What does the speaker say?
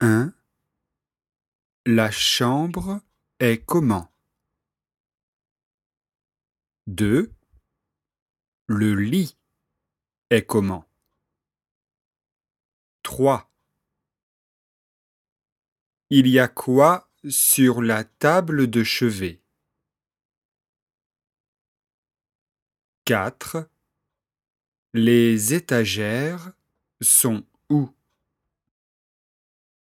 1. La chambre est comment? 2. Le lit est comment? 3. Il y a quoi sur la table de chevet? 4. Les étagères sont où?